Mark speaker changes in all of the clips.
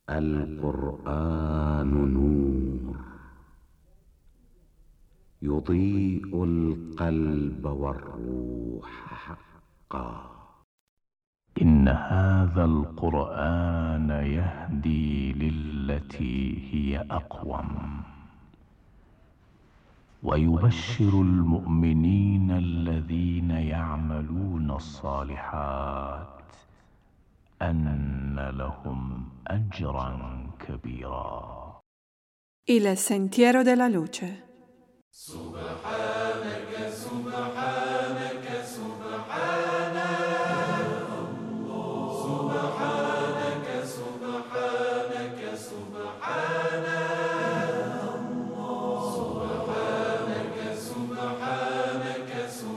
Speaker 1: القرآن نور يضيء القلب والروح حقا.
Speaker 2: إن هذا القرآن يهدي للتي هي أقوم ويبشر المؤمنين الذين يعملون الصالحات أن لهم أجرا كبيرا.
Speaker 3: Il sentiero della luce.
Speaker 4: سبحانك سبحانك سبحانك سبحانك سبحانك سبحانك سبحانك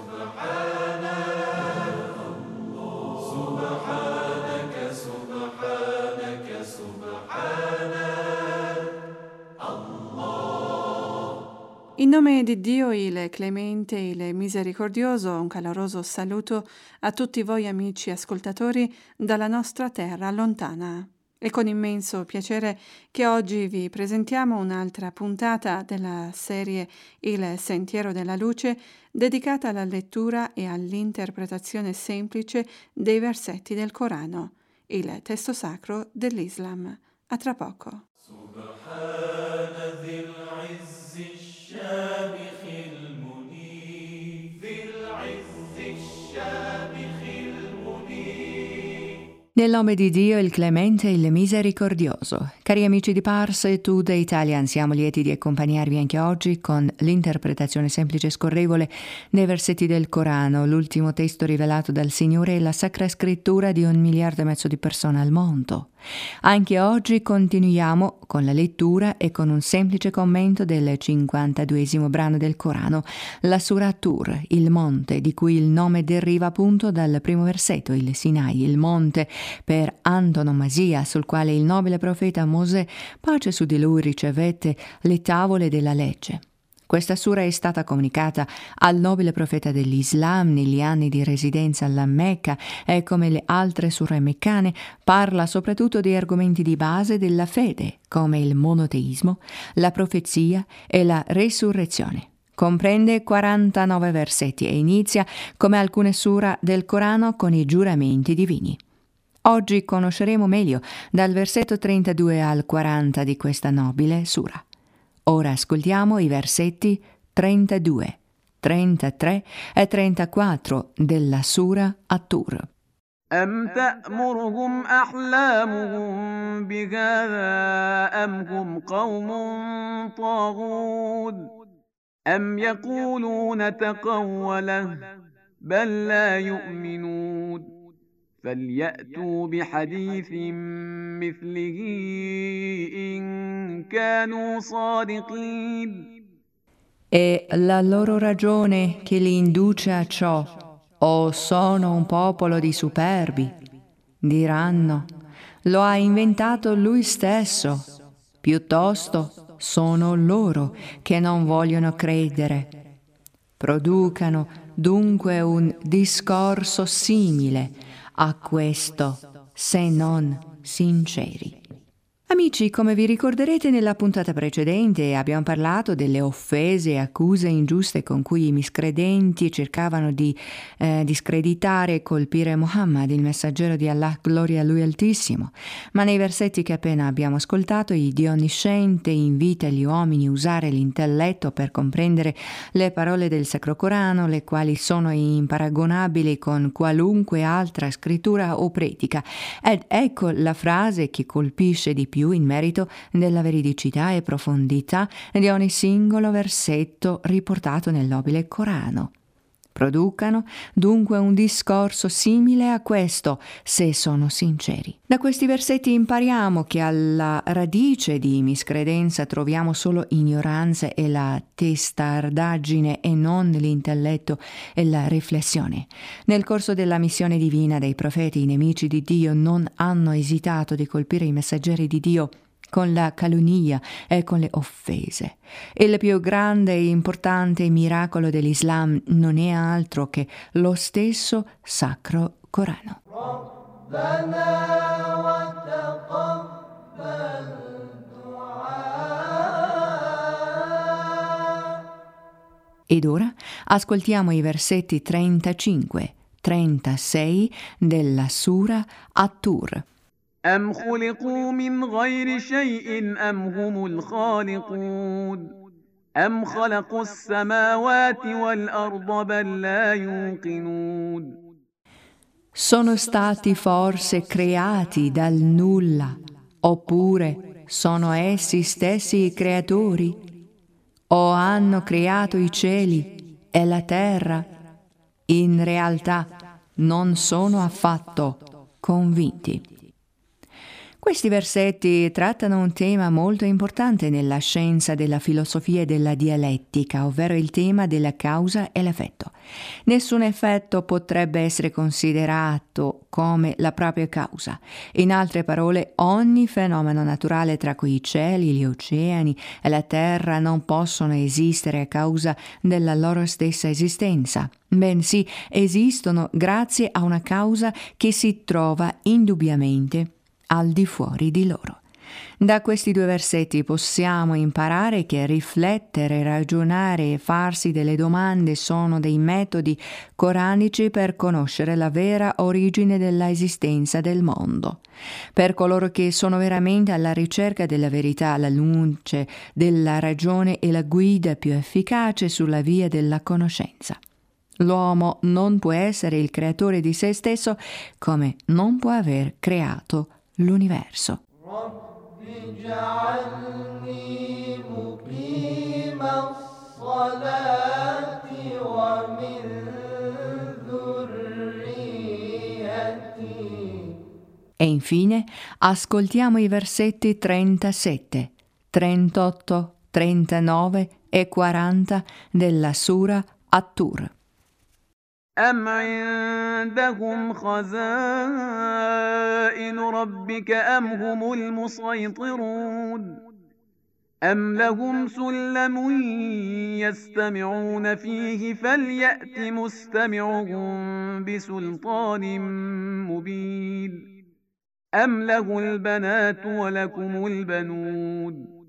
Speaker 4: سبحانك سبحانك
Speaker 3: In nome di Dio, il clemente, il misericordioso, un caloroso saluto a tutti voi amici ascoltatori dalla nostra terra lontana. È con immenso piacere che oggi vi presentiamo un'altra puntata della serie Il Sentiero della Luce, dedicata alla lettura e all'interpretazione semplice dei versetti del Corano, il testo sacro dell'Islam. A tra poco.
Speaker 4: الشامخ المنيب ذي العز الشامخ المنيب.
Speaker 5: Nel nome di Dio, il clemente e il misericordioso. Cari amici di Pars e Tude Italian, siamo lieti di accompagnarvi anche oggi con l'interpretazione semplice e scorrevole dei versetti del Corano, l'ultimo testo rivelato dal Signore e la Sacra Scrittura di 1,5 miliardi di persone al mondo. Anche oggi continuiamo con la lettura e con un semplice commento del 52esimo brano del Corano, la Sura Tur, il monte, di cui il nome deriva appunto dal primo versetto, il Sinai, il monte per antonomasia sul quale il nobile profeta Mosè, pace su di lui, ricevette le tavole della legge. Questa sura è stata comunicata al nobile profeta dell'Islam negli anni di residenza alla Mecca e, come le altre sure meccane, parla soprattutto di argomenti di base della fede, come il monoteismo, la profezia e la resurrezione. Comprende 49 versetti e inizia, come alcune sura del Corano, con i giuramenti divini. Oggi conosceremo meglio dal versetto 32 al 40 di questa nobile sura. Ora ascoltiamo i versetti 32, 33 e 34 della Sura At-Tur.
Speaker 6: أم تأمرهم أحلامهم بهذا أم هم قوم طاغون أم يقولون تقوله بل لا يؤمنون فليأتوا بحديث مثله إن كانوا صادقين.
Speaker 5: E la loro ragione che li induce a ciò, o sono un popolo di superbi, diranno, lo ha inventato lui stesso, piuttosto sono loro che non vogliono credere. Producano dunque un discorso simile a questo, se non sinceri. Amici, come vi ricorderete, nella puntata precedente abbiamo parlato delle offese e accuse ingiuste con cui i miscredenti cercavano di discreditare e colpire Muhammad, il messaggero di Allah, gloria a lui altissimo. Ma nei versetti che appena abbiamo ascoltato, il Dio onnisciente invita gli uomini a usare l'intelletto per comprendere le parole del Sacro Corano, le quali sono imparagonabili con qualunque altra scrittura o predica. Ed ecco la frase che colpisce di più in merito della veridicità e profondità di ogni singolo versetto riportato nel nobile Corano. Producano dunque un discorso simile a questo, se sono sinceri. Da questi versetti impariamo che alla radice di miscredenza troviamo solo ignoranza e la testardaggine e non l'intelletto e la riflessione. Nel corso della missione divina dei profeti, i nemici di Dio non hanno esitato di colpire i messaggeri di Dio con la calunnia e con le offese. Il più grande e importante miracolo dell'Islam non è altro che lo stesso Sacro Corano. Ed ora ascoltiamo i versetti 35-36 della Sura At-Tur.
Speaker 6: أم خلقوا من غير شيء أم هم الخالقون أم خلقوا السماوات والأرض بل لا يوقنون.
Speaker 5: Sono stati forse creati dal nulla, oppure sono essi stessi i creatori, o hanno creato i cieli e la terra? In realtà non sono affatto convinti. Questi versetti trattano un tema molto importante nella scienza della filosofia e della dialettica, ovvero il tema della causa e l'effetto. Nessun effetto potrebbe essere considerato come la propria causa. In altre parole, ogni fenomeno naturale, tra cui i cieli, gli oceani e la terra, non possono esistere a causa della loro stessa esistenza, bensì esistono grazie a una causa che si trova indubbiamente al di fuori di loro. Da questi due versetti possiamo imparare che riflettere, ragionare e farsi delle domande sono dei metodi coranici per conoscere la vera origine dell'esistenza del mondo. Per coloro che sono veramente alla ricerca della verità, la luce della ragione e la guida più efficace sulla via della conoscenza. L'uomo non può essere il creatore di se stesso, come non può aver creato l'universo. E infine ascoltiamo i versetti 37, 38, 39 e 40 della Sura At-Tur.
Speaker 6: أم عندهم خزائن ربك أم هم المسيطرون أم لهم سلم يستمعون فيه فليأت مستمعهم بسلطان مبين أم له البنات ولكم البنون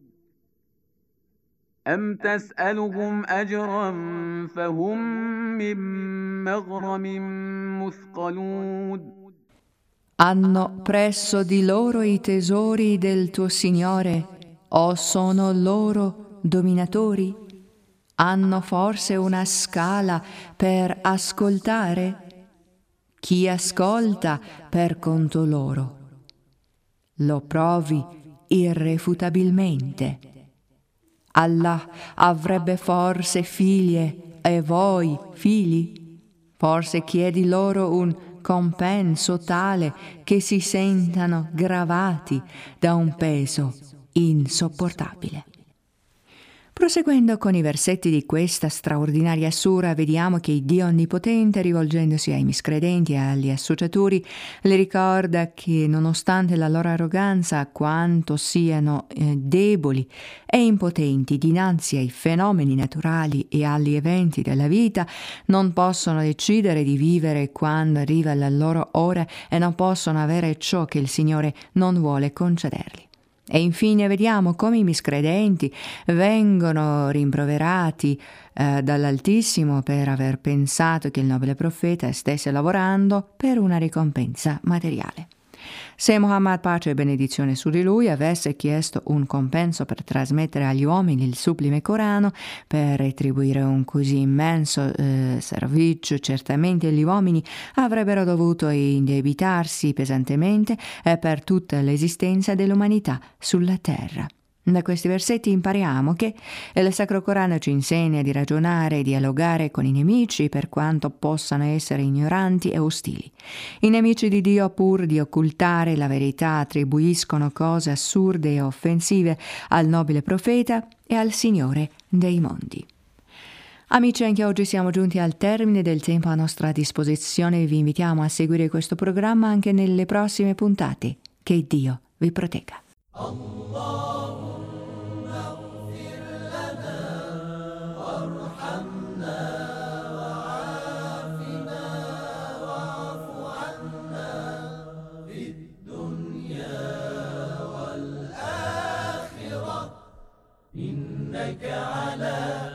Speaker 6: أم تسألهم أجرا فهم من مغرم مثقلون.
Speaker 5: Hanno presso di loro i tesori del tuo Signore, o sono loro dominatori? Hanno forse una scala per ascoltare? Chi ascolta per conto loro lo provi irrefutabilmente. Allah avrebbe forse figlie e voi figli? Forse chiedi loro un compenso tale che si sentano gravati da un peso insopportabile. Proseguendo con i versetti di questa straordinaria sura, vediamo che Dio Onnipotente, rivolgendosi ai miscredenti e agli associatori, le ricorda che nonostante la loro arroganza, quanto siano deboli e impotenti dinanzi ai fenomeni naturali e agli eventi della vita, non possono decidere di vivere quando arriva la loro ora e non possono avere ciò che il Signore non vuole concedergli. E infine vediamo come i miscredenti vengono rimproverati dall'Altissimo per aver pensato che il nobile profeta stesse lavorando per una ricompensa materiale. Se Muhammad, pace e benedizione su di lui, avesse chiesto un compenso per trasmettere agli uomini il sublime Corano, per retribuire un così immenso servizio, certamente gli uomini avrebbero dovuto indebitarsi pesantemente per tutta l'esistenza dell'umanità sulla terra. Da questi versetti impariamo che il Sacro Corano ci insegna di ragionare e dialogare con i nemici per quanto possano essere ignoranti e ostili. I nemici di Dio, pur di occultare la verità, attribuiscono cose assurde e offensive al nobile profeta e al Signore dei mondi. Amici, anche oggi siamo giunti al termine del tempo a nostra disposizione e vi invitiamo a seguire questo programma anche nelle prossime puntate. Che Dio vi protegga.
Speaker 4: إنك على